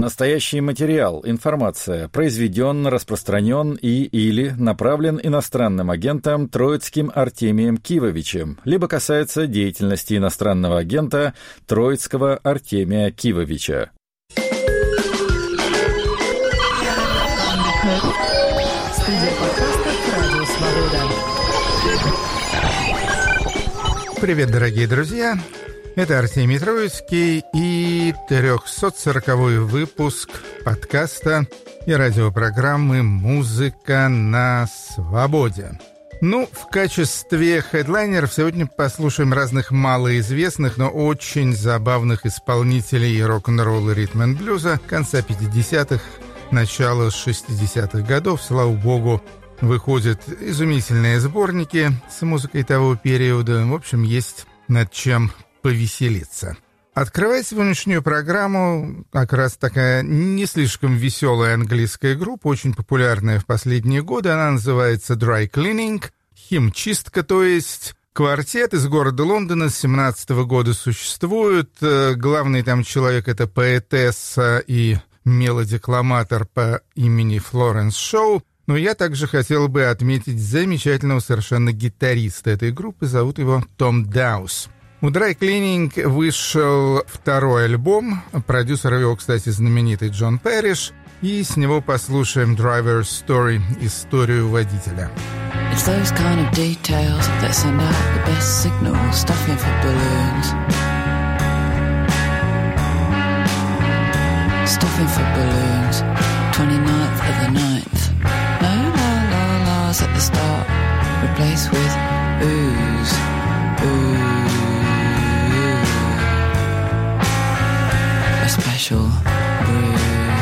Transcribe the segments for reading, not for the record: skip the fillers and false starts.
Настоящий материал, информация произведен, распространен или направлен иностранным агентом Троицким Артемием Кивовичем, либо касается деятельности иностранного агента Троицкого Артемия Кивовича. Студия подкастов «Радио Свобода». Привет, дорогие друзья! Это Артемий Троицкий и 340-й выпуск подкаста и радиопрограммы «Музыка на свободе». В качестве хедлайнеров сегодня послушаем разных малоизвестных, но очень забавных исполнителей рок-н-ролла, ритм-н-блюза конца 50-х, начала 60-х годов. Слава богу, выходят изумительные сборники с музыкой того периода. В общем, есть над чем повеселиться. Открывает сегодняшнюю программу как раз такая не слишком веселая английская группа, очень популярная в последние годы. Она называется Dry Cleaning, химчистка, то есть. Квартет из города Лондона с 17-го года существует. Главный там человек — это поэтесса и мелодикламатор по имени Флоренс Шоу. Но я также хотел бы отметить замечательного совершенно гитариста этой группы. Зовут его Том Даус. У Dry Cleaning вышел второй альбом. Продюсер его, кстати, знаменитый Джон Пэриш. И с него послушаем Driver's Story, историю водителя. It's those kind of details that send out the best signals, stuffing for balloons. Stuffing for balloons, 29th of the 9th. No la-la-las at the start, replaced with oohs, ooh. A special brew,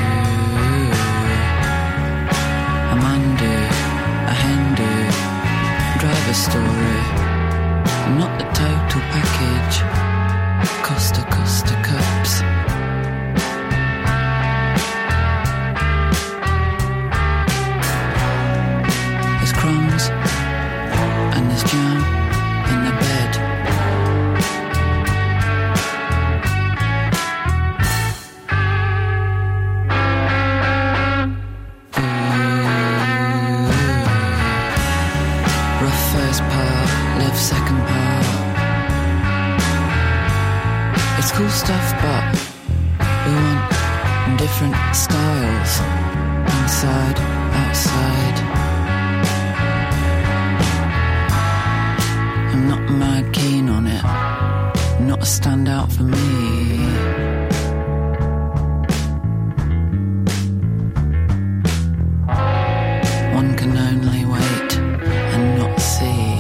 a man-do, a hen-do, driver story, not the total package, Costa cups. There's crumbs and there's jam in the bed. Second part. It's cool stuff, but we want different styles. Inside, outside. I'm not mad keen on it. Not a standout for me. One can only wait and not see.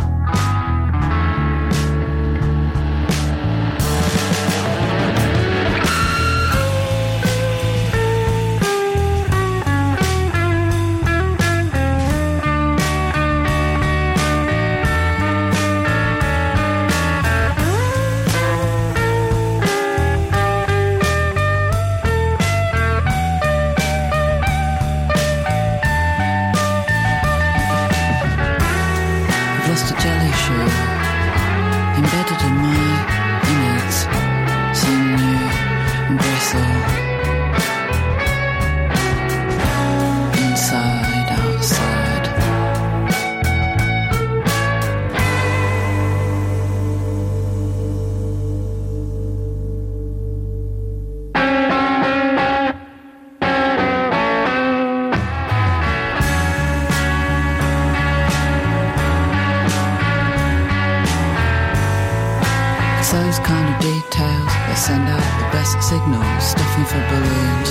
Those kind of details that send out the best signals, stuffing for balloons.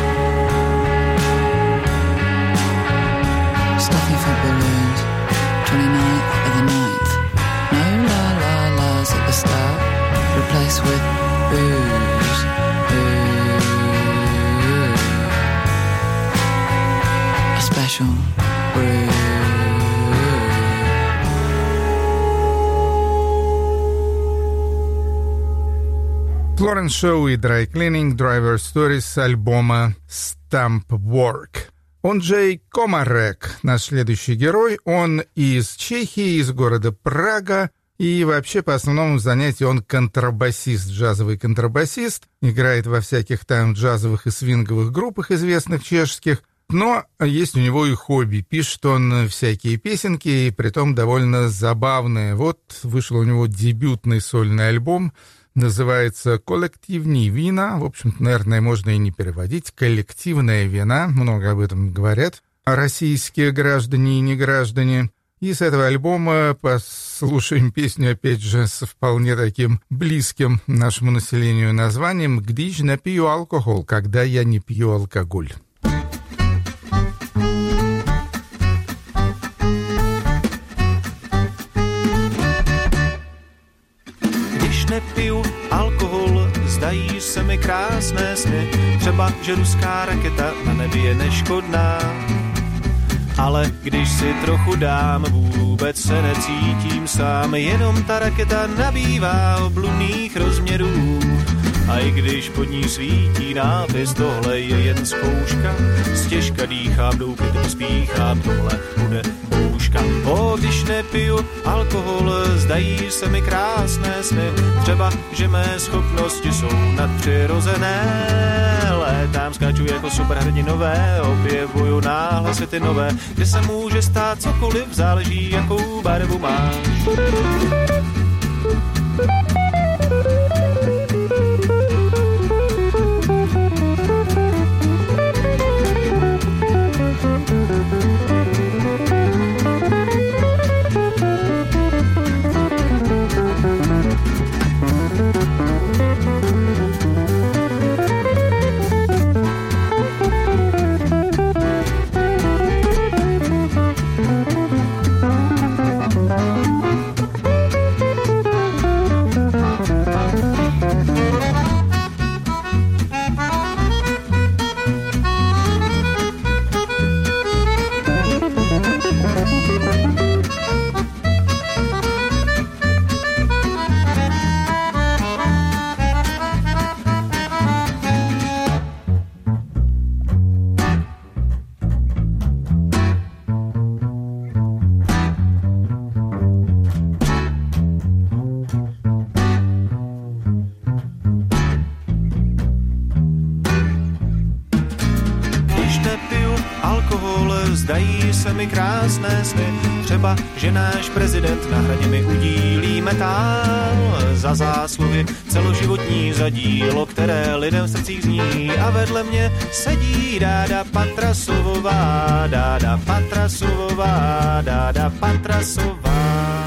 Stuffing for balloons, 29th of the 9th. No la-la-las at the start, replaced with booze, boo. A special brew. Флоренс Шоу и Dry Cleaning, Driver Story с альбома Stamp Work. Он Джей Комарек, наш следующий герой. Он из Чехии, из города Прага. И вообще, по основному занятию он контрабасист, джазовый контрабасист, играет во всяких там джазовых и свинговых группах известных чешских, но есть у него и хобби. Пишет он всякие песенки, и притом довольно забавные. Вот вышел у него дебютный сольный альбом, называется «Коллективные вина». В общем-то, наверное, можно и не переводить. «Коллективная вина». Много об этом говорят российские граждане и неграждане. И с этого альбома послушаем песню, опять же, с вполне таким близким нашему населению названием «Гдиж не пью алкоголь», «Когда я не пью алкоголь». Nepiju alkohol, zdají se mi krásné sny, třeba, že ruská raketa na nebi je neškodná. Ale když si trochu dám, vůbec se necítím sám, jenom ta raketa nabývá obludných rozměrů. A i když pod ní svítí nápis, tohle je jen zkouška, stěžka dýchám, doupět pospíchám, tohle bude bouška. Když nepiju alkohol, zdají se mi krásné sny, třeba, že mé schopnosti jsou nadpřirozené. Létám, skáču jako superhrdinové, objevuju náhle světy nové, kde se může stát cokoliv, záleží, jakou barvu máš. Zdají se mi krásné sny, třeba, že náš prezident na hradě mi udílí metál za zásluhy celoživotní, za dílo, které lidem v srdcích zní. A vedle mě sedí Dáda Patrasovová, Dáda Patrasovová, Dáda Patrasová.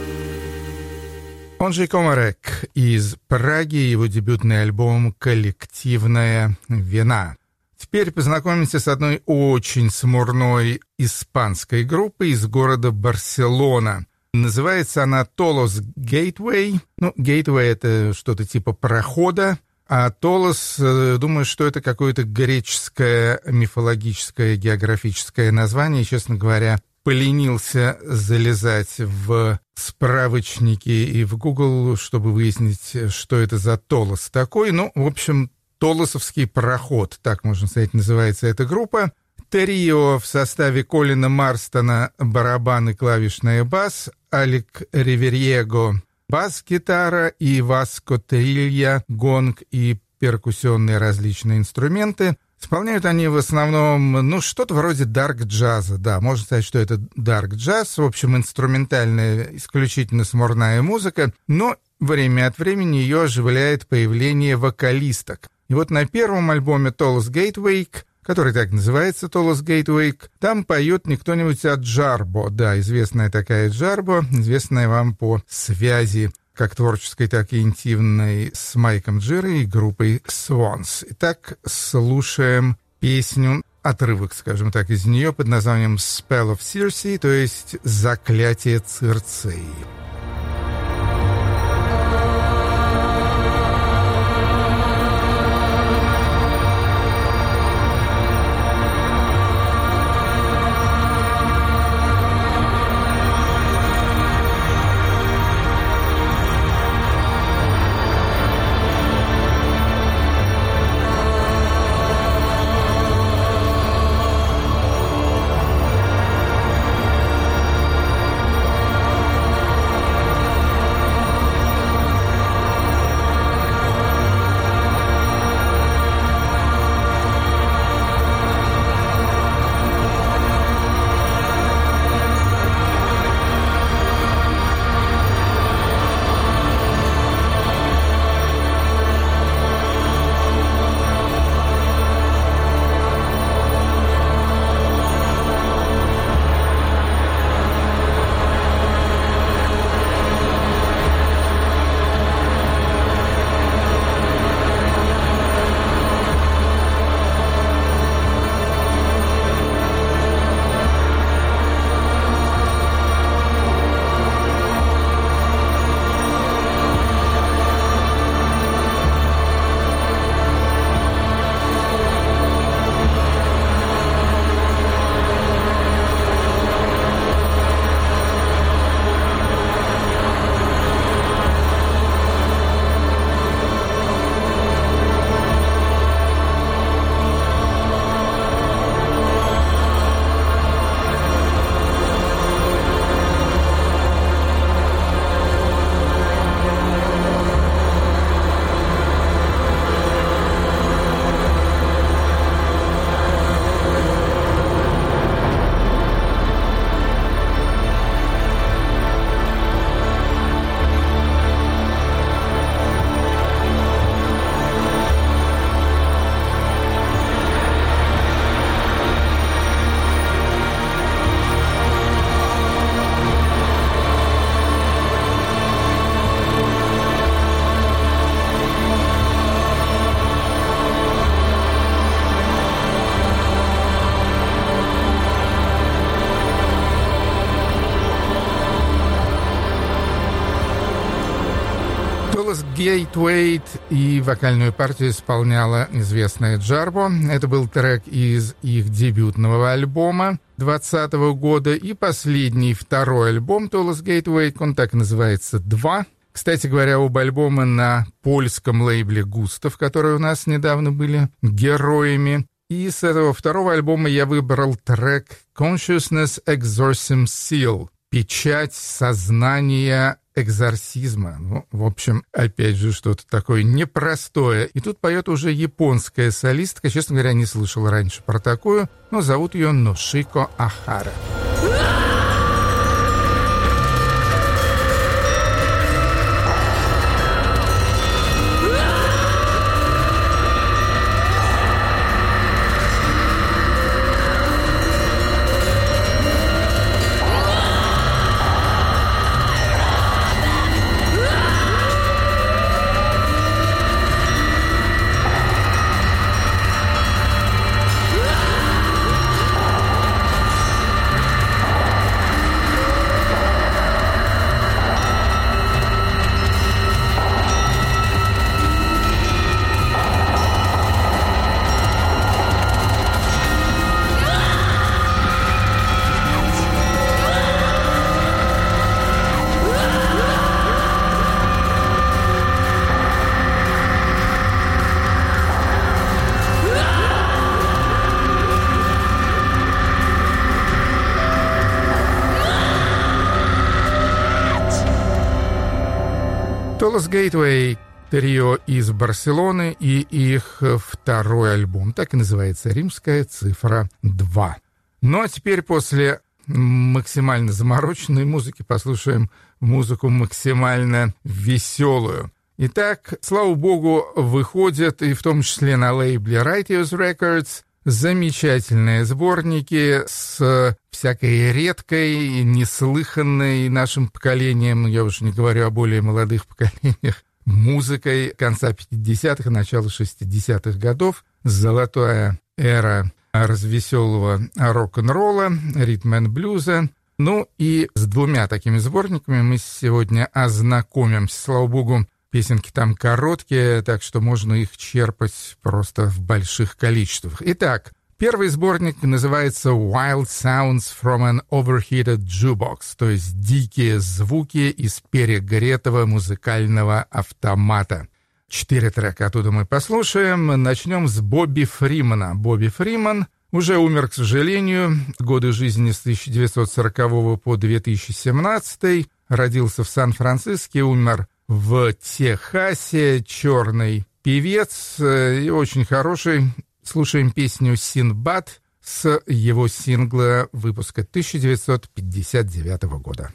Он же Комарек из Праги, его дебютный альбом «Коллективная вина». Теперь познакомимся с одной очень смурной испанской группой из города Барселона. Называется она Tolos Gateway. Ну, Gateway — это что-то типа прохода, а Tolos, думаю, что это какое-то греческое мифологическое географическое название. Честно говоря, поленился залезать в справочники и в Google, чтобы выяснить, что это за Tolos такой. Ну, в общем, Толосовский проход, так можно сказать, называется эта группа. Трио в составе Колина Марстона, барабан и клавишная бас, Алек Риверьего, бас-гитара и Васко Трилья, гонг и перкуссионные различные инструменты. Исполняют они в основном, ну, что-то вроде дарк-джаза, да, можно сказать, что это дарк-джаз, в общем, инструментальная, исключительно смурная музыка, но время от времени ее оживляет появление вокалисток. И вот на первом альбоме Tolos Gateway, который так называется, Tolos Gateway, там поет не кто-нибудь, а Джарбо, да, известная такая Джарбо, известная вам по связи как творческой, так и интимной с Майком Джирой и группой Swans. Итак, слушаем песню, отрывок, скажем так, из нее под названием Spell of Circe, то есть «Заклятие Цирцеи». Gateway, и вокальную партию исполняла известная Джарбо. Это был трек из их дебютного альбома 2020 года. И последний, второй альбом Толос Gateway, он так называется «2». Кстати говоря, оба альбома на польском лейбле «Густав», которые у нас недавно были героями. И с этого второго альбома я выбрал трек «Consciousness Exorcism Seal» — «Печать сознания экзорсизма». Ну, в общем, опять же, что-то такое непростое. И тут поет уже японская солистка. Честно говоря, не слышал раньше про такую, но зовут ее Ношико Ахара. Толос Gateway — трио из Барселоны, и их второй альбом, так и называется, «Римская цифра 2». Ну а теперь после максимально замороченной музыки послушаем музыку максимально веселую. Итак, слава богу, выходят, и в том числе на лейбле Righteous Records, замечательные сборники с всякой редкой, неслыханной нашим поколением, я уж не говорю о более молодых поколениях, музыкой конца 50-х, начала 60-х годов, золотая эра развеселого рок-н-ролла, ритм-н-блюза. Ну и с двумя такими сборниками мы сегодня ознакомимся. Слава богу, песенки там короткие, так что можно их черпать просто в больших количествах. Итак, первый сборник называется «Wild Sounds from an Overheated Jukebox», то есть «Дикие звуки из перегретого музыкального автомата». 4 трека оттуда мы послушаем. Начнем с Бобби Фримана. Бобби Фриман уже умер, к сожалению, годы жизни с 1940 по 2017. Родился в Сан-Франциско, умер в Техасе, черный певец и очень хороший. Слушаем песню «Синдбад» с его сингла выпуска 1959 года.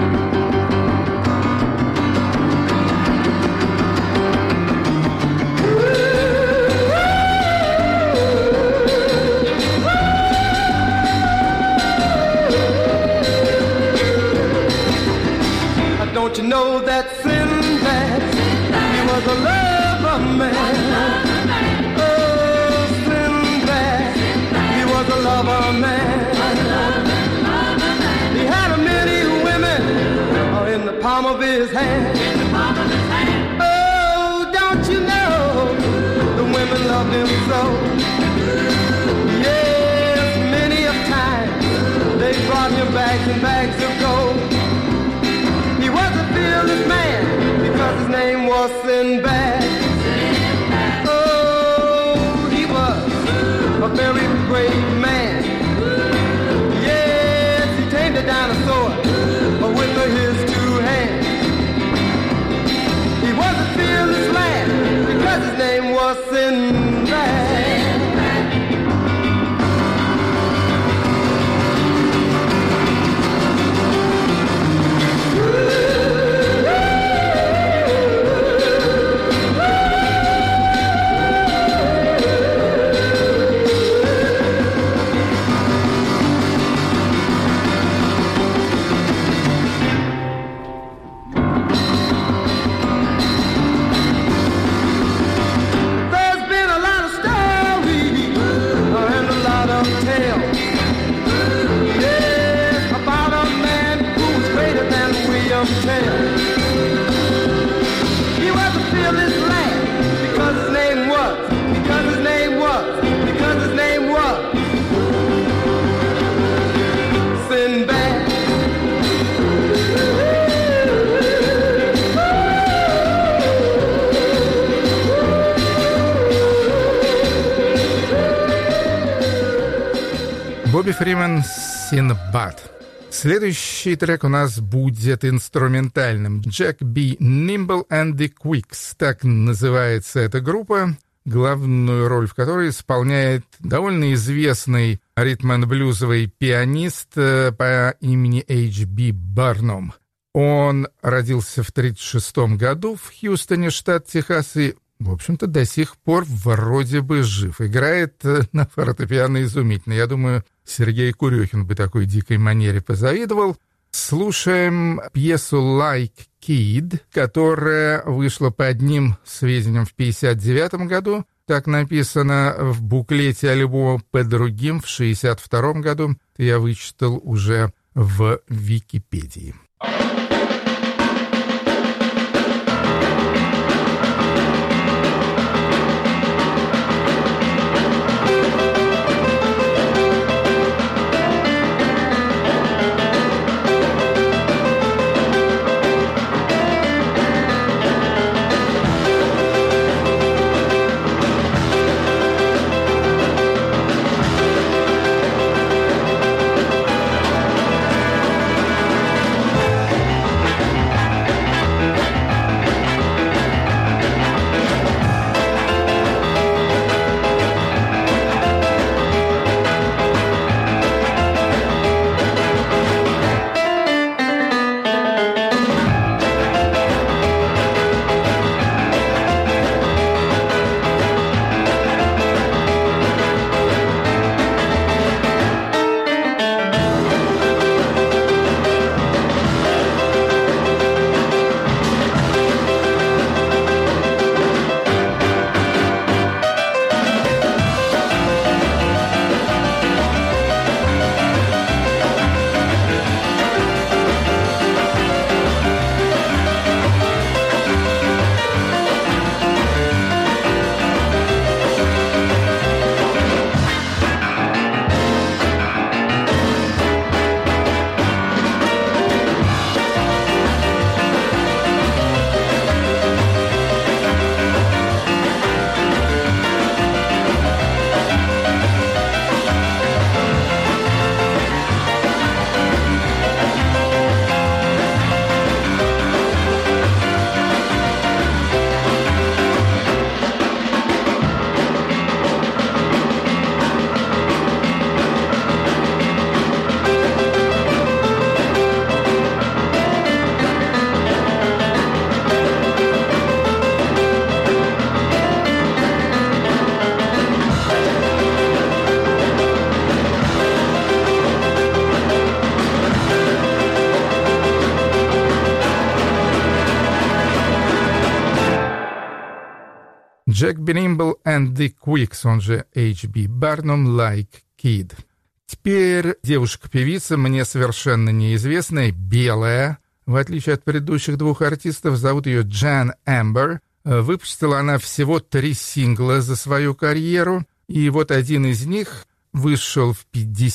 Don't you know that Sinbad, he was a lover man. Oh, Sinbad, he was a lover man. He had a many women in the palm of his hand. Oh, don't you know the women loved him so? Yes, many a time they brought him bags and bags of gold. He was a fearless man because his name was Sinbad. Oh, he was a very brave man. Yes, he tamed a dinosaur with his 2 hands. He was a fearless man because his name was Sinbad. Бобби Фриман «Синдбад». Следующий трек у нас будет инструментальным. Jack B. Nimble and the Quicks. Так называется эта группа, главную роль в которой исполняет довольно известный ритм-н-блюзовый пианист по имени H.B. Barnum. Он родился в 1936 году в Хьюстоне, штат Техас, и, в общем-то, до сих пор вроде бы жив. Играет на фортепиано изумительно. Я думаю, Сергей Курехин бы такой дикой манере позавидовал. Слушаем пьесу «Like Kid», которая вышла по одним сведениям в 1959 году. Так написано в буклете альбома, по другим в 1962 году. Я вычитал уже в Википедии. Jack B. Nimble and the Quicks, он же H.B. Barnum, Like Kid. Теперь девушка-певица, мне совершенно неизвестная, белая. В отличие от предыдущих двух артистов, зовут ее Джан Эмбер. Выпустила она всего 3 сингла за свою карьеру. И вот один из них вышел в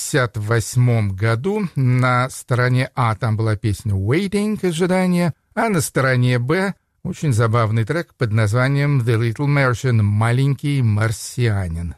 1958 году. На стороне А там была песня «Waiting», «Ожидание», а на стороне Б очень забавный трек под названием «The Little Martian», «Маленький марсианин».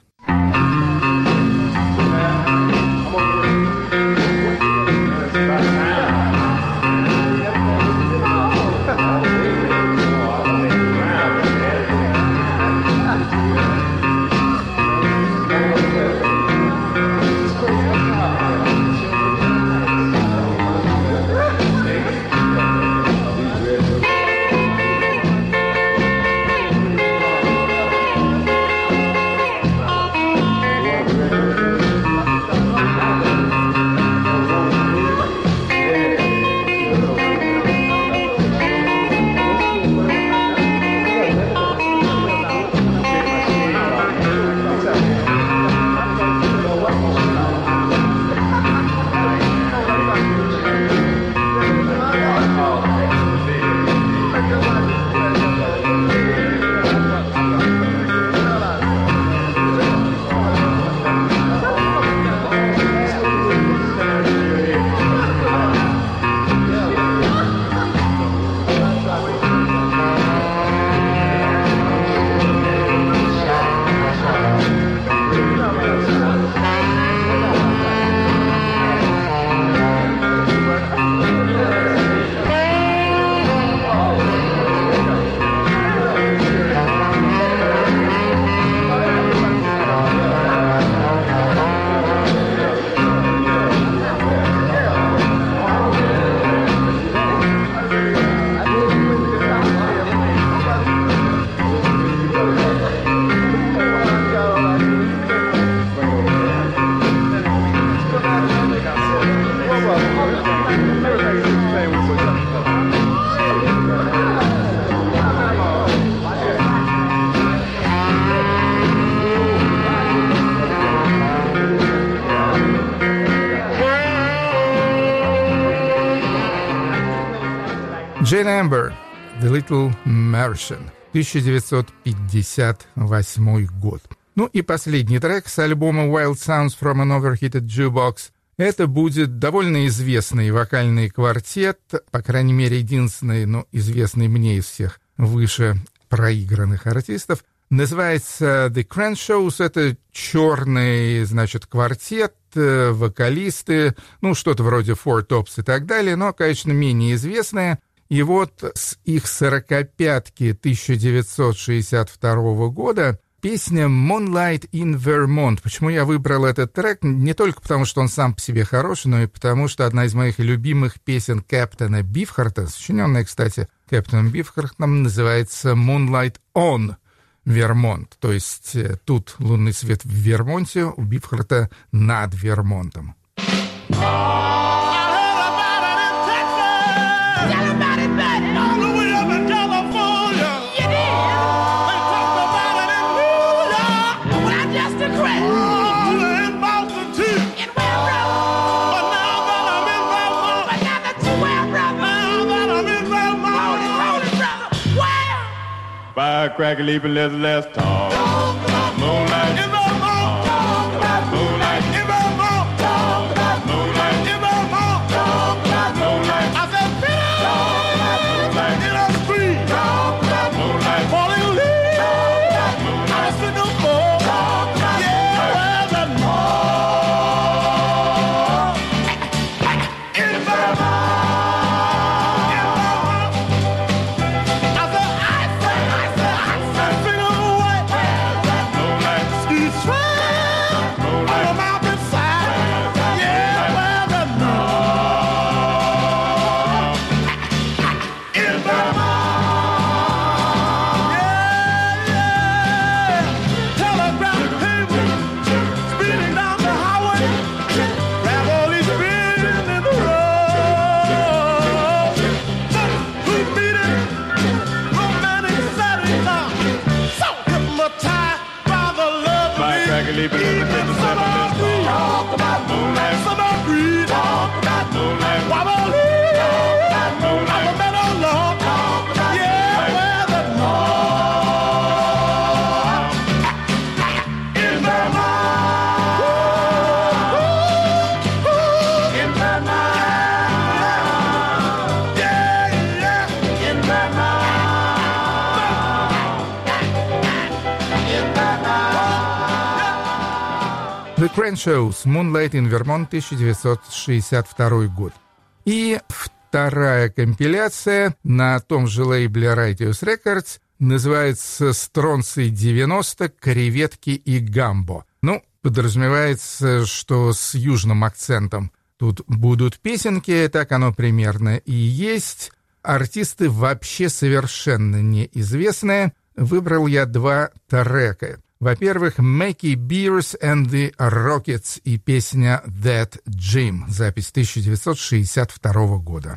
Джейн Эмбер, The Little Martian, 1958 год. Ну и последний трек с альбома Wild Sounds from an Overheated Jukebox. Это будет довольно известный вокальный квартет, по крайней мере, единственный, но известный мне из всех выше проигранных артистов. Называется The Crenshaws. Это черный, значит, квартет, вокалисты, ну, что-то вроде Four Tops и так далее, но, конечно, менее известные. И вот с их 45-ки 1962 года песня «Moonlight in Vermont». Почему я выбрал этот трек? Не только потому, что он сам по себе хороший, но и потому, что одна из моих любимых песен Кэптона Бифхарта, сочиненная, кстати, Кэптоном Бифхартом, называется «Moonlight on Vermont». То есть тут лунный свет в Вермонте, у Бифхарта над Вермонтом. Firecracker leaping, let's talk. Moonlight in Vermont. Moonlight in Vermont. Moonlight in Vermont. Moonlight. I said, moonlight in the street. Moonlight falling leaves. I said, no more. Yeah, well, the more in Vermont. The Crenshaws, Moonlight in Vermont, 1962 год. И вторая компиляция на том же лейбле Righteous Records называется «Стронций 90. Креветки и гамбо». Ну, подразумевается, что с южным акцентом тут будут песенки, так оно примерно и есть. Артисты вообще совершенно неизвестные. Выбрал я два трека. Во-первых, Mackie Beers and the Rockets и песня That Jim, запись 1962 года.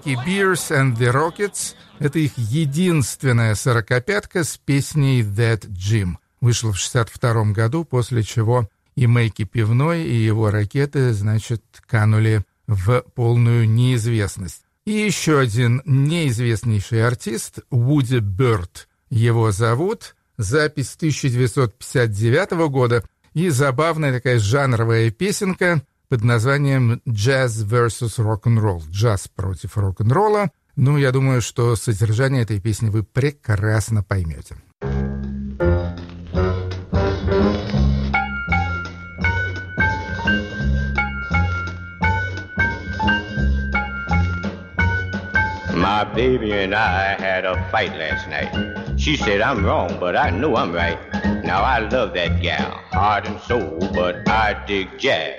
Frankie Beers and the Rockets. Это их единственная сорокопятка с песней That Jim. Вышла в 1962 году, после чего и Мэйки Пивной, и его Рокеты, значит, канули в полную неизвестность. И еще один неизвестнейший артист, Вуди Бёрд. Его зовут. Запись 1959 года. И забавная такая жанровая песенка под названием «Jazz vs. Rock'n'Roll». Джаз против рок-н-ролла. Ну, я думаю, что содержание этой песни вы прекрасно поймете. My baby and I had a fight last night. She said I'm wrong, but I know I'm right. Now I love that gal, heart and soul, but I dig jazz.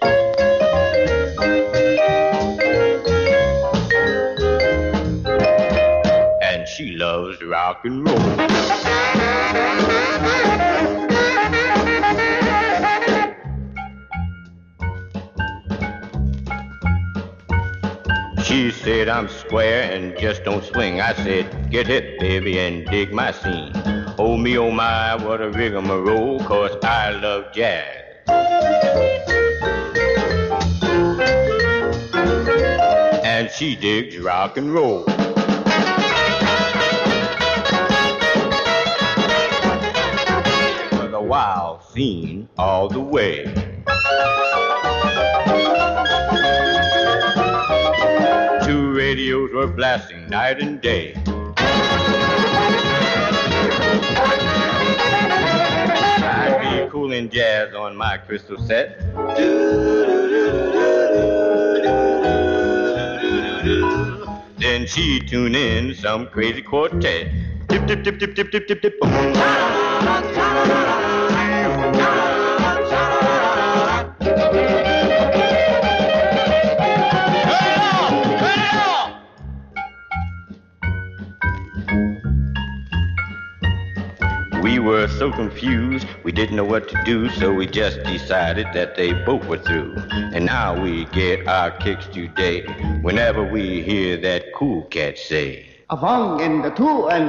And she loves rock and roll. She said I'm square and just don't swing. I said, get hip, baby, and dig my scene. Oh me, oh my, what a rigmarole, 'cause I love jazz. And she digs rock and roll. For the wild scene all the way. Two radios were blasting night and day. I'd be cooling jazz on my crystal set. Then she'd tune in some crazy quartet. Tip, tip, tip, tip, tip, tip, tip, tip. We were so confused, we didn't know what to do, so we just decided that they both were through. And now we get our kicks today whenever we hear that cool cat say, A one and the two and...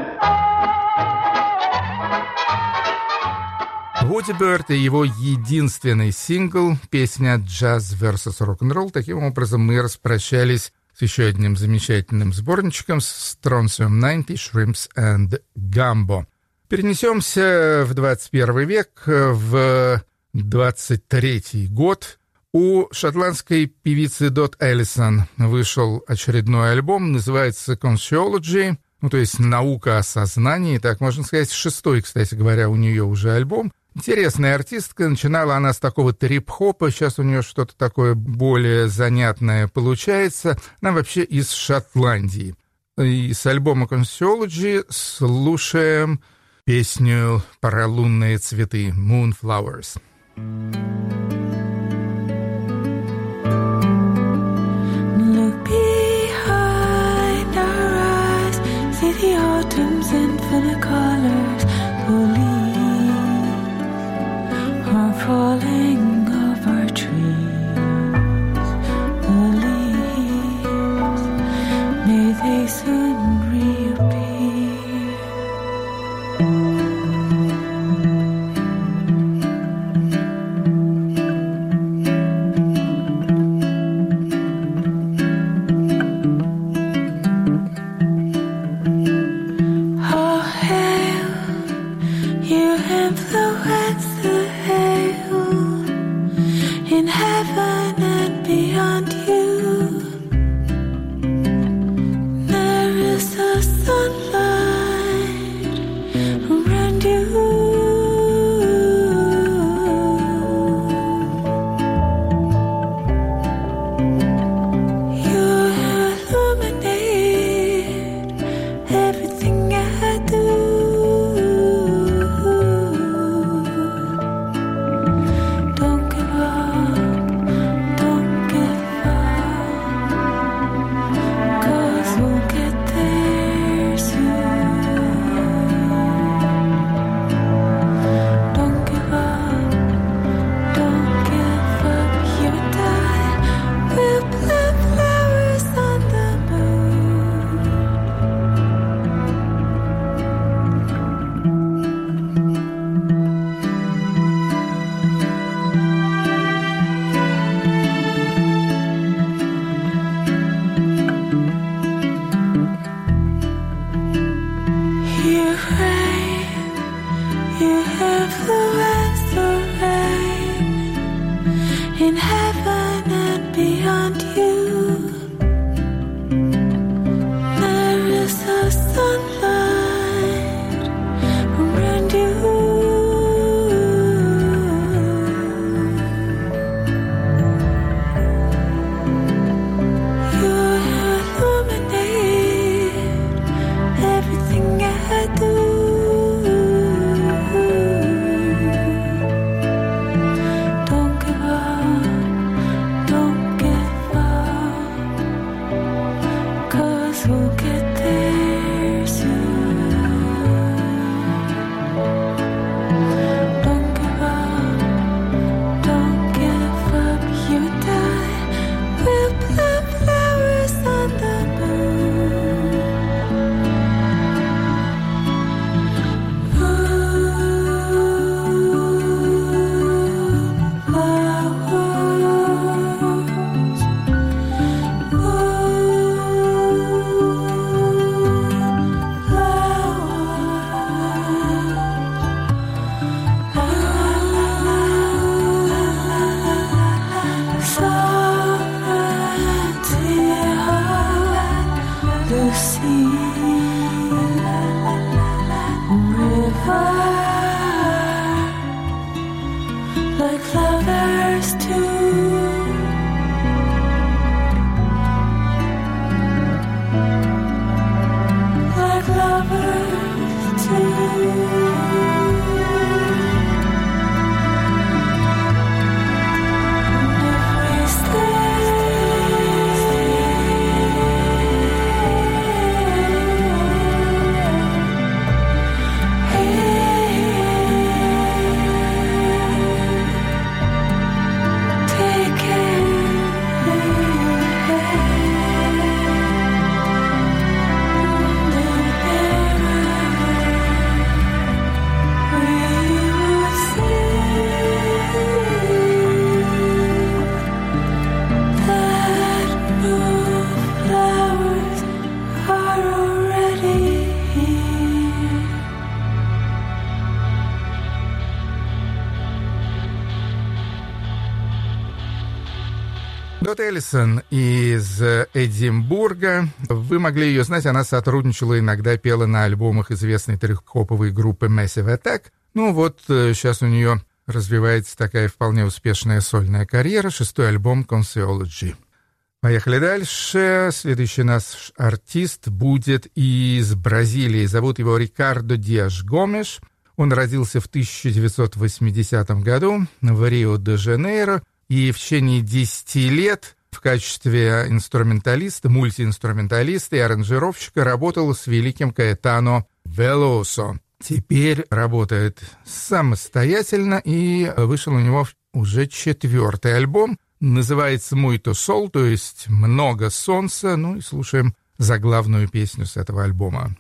Вуди Бёрд и его единственный сингл, песня «Jazz vs. Rock'n'Roll». Таким образом, мы распрощались с еще одним замечательным сборничком «Strontium 90, Shrimps and Gumbo». Перенесемся в 21 век, в 23 год. У шотландской певицы Дот Эллисон вышел очередной альбом, называется «Consciology», ну, то есть «Наука о сознании», так можно сказать, 6-й, кстати говоря, у нее уже альбом. Интересная артистка, начинала она с такого трип-хопа, сейчас у нее что-то такое более занятное получается. Она вообще из Шотландии. И с альбома «Consciology» слушаем песню «Паралунные цветы» «Moonflowers». Look behind our eyes, see the autumn's infinite colors. The leaves are falling off our trees. The leaves, may they soon reappear. Дот Эллисон из Эдинбурга. Вы могли ее знать, она сотрудничала, иногда пела на альбомах известной треххоповой группы Massive Attack. Ну вот, сейчас у нее развивается такая вполне успешная сольная карьера, 6-й альбом Conceology. Поехали дальше. Следующий наш артист будет из Бразилии. Зовут его Рикардо Диас Гомеш. Он родился в 1980 году в Рио-де-Жанейро и в течение 10 лет в качестве инструменталиста, мультиинструменталиста и аранжировщика работал с великим Каэтано Велосо. Теперь работает самостоятельно, и вышел у него уже 4-й альбом. Называется «Muito Sol», то есть «Много солнца». Ну и слушаем заглавную песню с этого альбома.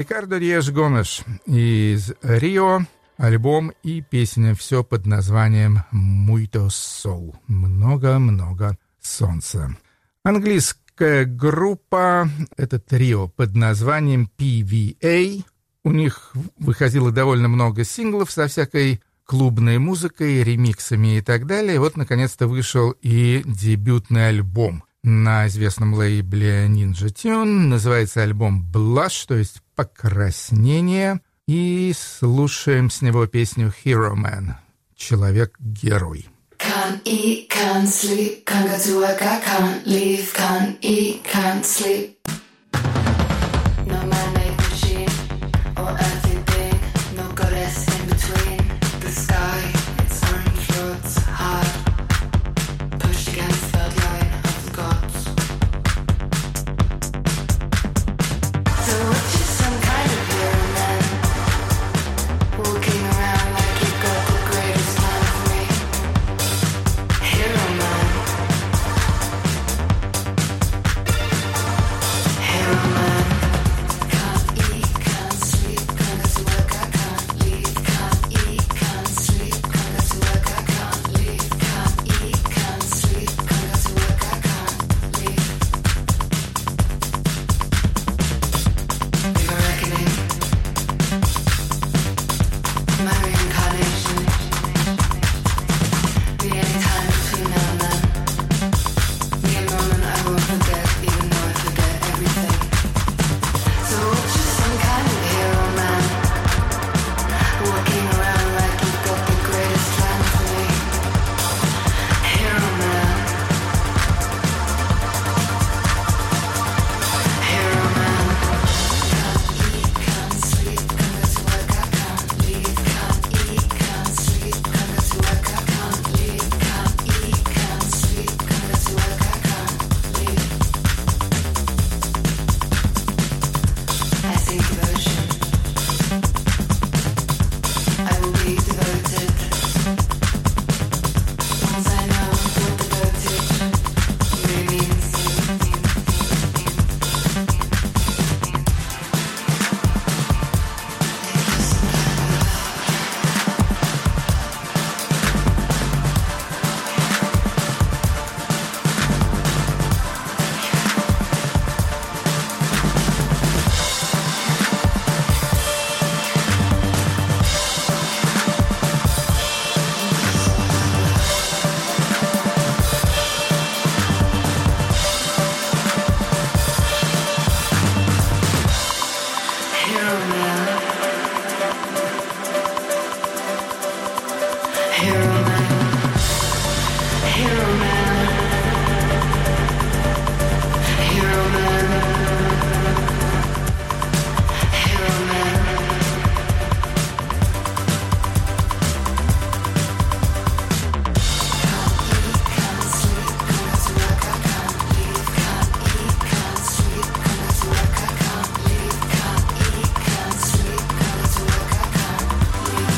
Рикардо Диэш-Гомеш из Рио. Альбом и песня «Все» под названием «Muito Sol». Много-много солнца. Английская группа, это трио под названием PVA. У них выходило довольно много синглов со всякой клубной музыкой, ремиксами и так далее. Вот, наконец-то, вышел и дебютный альбом на известном лейбле Ninja Tune. Называется альбом «Blush», то есть «Покраснение». И слушаем с него песню «Hero Man» — «Человек-герой». Can't eat, can't sleep, can't go to work, I can't leave, can't eat, can't sleep. No man-made machine or earthly being, no goddess in between. The sky, its orange roads, hard, pushed against the line of the gods. So what is some kind of hero man, walking around like you've got the greatest time for me? Hero man, hero man. Can't eat, can't sleep, can't go to work, I can't leave. Can't eat, can't sleep, can't go to work, I can't leave. Can't eat, can't sleep, can't go to work, I can't leave. Leave a reckoning. My reincarnation. Be any time between now and then. Be a moment I won't forget, even though I forget everything. So watch you some kind of hero man, walking around like you've got the greatest plan for me. Hero man, hero man. Can't eat, can't sleep, can't go to work, I can't leave. Can't eat, can't sleep, can't go to work, I can't leave. Can't eat, can't sleep, can't go to work, I can't leave. I sing devotion. I will be devoted. Once I know what devoted really means. Hero man. Hero man. Hero man. Hero man. Hero man. Can't sleep, can't go to work, I can't leave. Can't eat, can't sleep, can't go to work, I can't leave. Can't eat, can't sleep, can't go to work, I can't leave.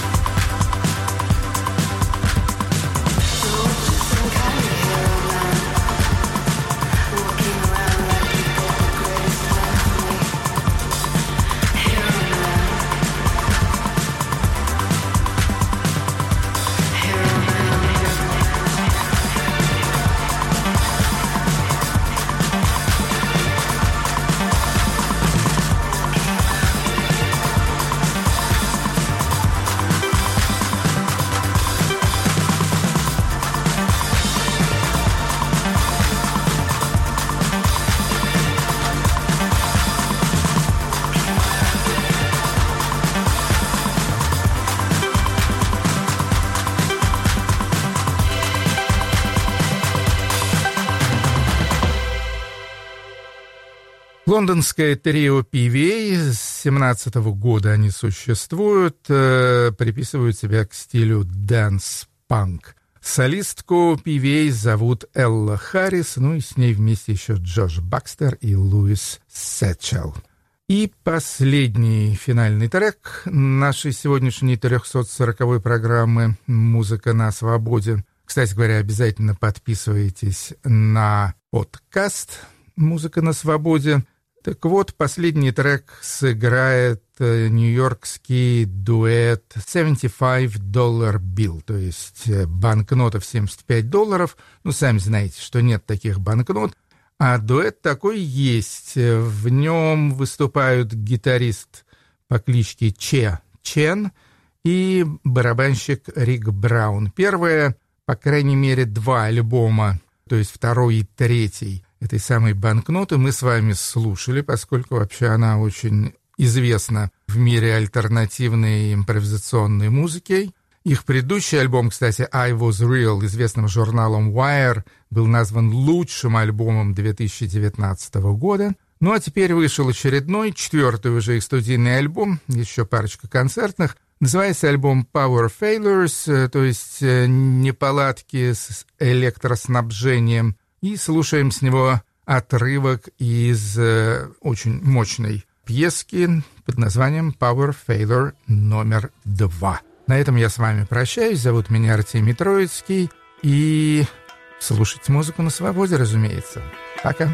So just some kind of hero man, walking around like you've got the greatest plan for me. Hero man, hero man. Лондонское трио PVA, с 17-го года они существуют, приписывают себя к стилю дэнс-панк. Солистку PVA зовут Элла Харрис, ну и с ней вместе еще Джош Бакстер и Луис Сетчелл. И последний финальный трек нашей сегодняшней 340-й программы «Музыка на свободе». Кстати говоря, обязательно подписывайтесь на подкаст «Музыка на свободе». Так вот, последний трек сыграет нью-йоркский дуэт $75 bill, то есть банкнота в $75. Ну, сами знаете, что нет таких банкнот. А дуэт такой есть. В нем выступают гитарист по кличке Чен и барабанщик Рик Браун. Первое, по крайней мере, 2 альбома, то есть 2 и 3 этой самой банкноты мы с вами слушали, поскольку вообще она очень известна в мире альтернативной импровизационной музыки. Их предыдущий альбом, кстати, I Was Real, известным журналом Wire, был назван лучшим альбомом 2019 года. Ну а теперь вышел очередной, 4-й уже их студийный альбом, еще парочка концертных. Называется альбом Power Failures, то есть неполадки с электроснабжением. И слушаем с него отрывок из очень мощной пьески под названием Power Failure номер 2. На этом я с вами прощаюсь. Зовут меня Артемий Троицкий. И слушать музыку на свободе, разумеется. Пока.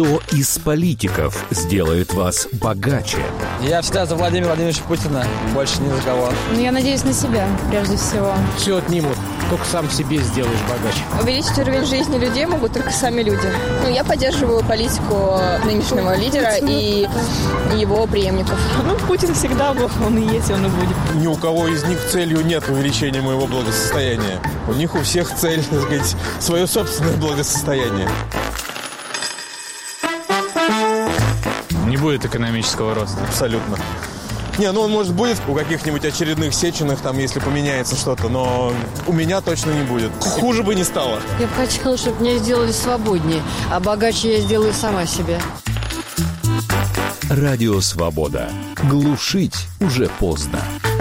Кто из политиков сделает вас богаче? Я всегда за Владимира Владимировича Путина, больше ни за кого. Я надеюсь на себя, прежде всего. Все отнимут, только сам себе сделаешь богаче. Увеличить уровень жизни людей могут только сами люди. Я поддерживаю политику нынешнего лидера и его преемников. Путин всегда был, он и есть, он и будет. Ни у кого из них целью нет увеличения моего благосостояния. У них у всех цель, так сказать, свое собственное благосостояние. Не будет экономического роста. Абсолютно. Не, он, может, будет у каких-нибудь очередных Сеченых, там, если поменяется что-то, но у меня точно не будет. Хуже бы не стало. Я бы хотела, чтобы меня сделали свободнее, а богаче я сделаю сама себя. Радио «Свобода». Глушить уже поздно.